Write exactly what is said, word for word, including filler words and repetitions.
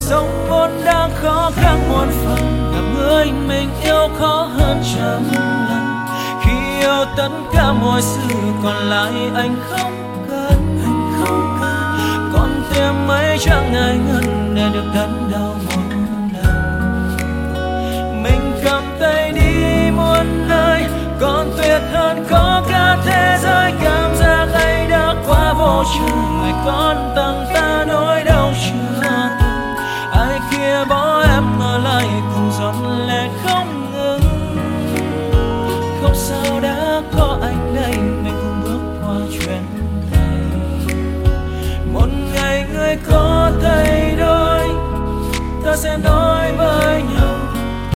sống vốn đang khó khăn muôn phần, gặp người mình yêu khó hơn trăm lần. Khi yêu tất cả mọi sự còn lại anh không cần, anh không cần. Con tim ấy chẳng ai ngần để được đắn đo một lần. Mình cầm tay đi muôn nơi, còn tuyệt hơn có cả thế giới. Cảm giác ấy đã quá vô chừng, ngày con tặng ta nỗi đau chưa từng. Ai kia bỏ em ở lại cùng giọt lệ không ngừng. Không sao đã có anh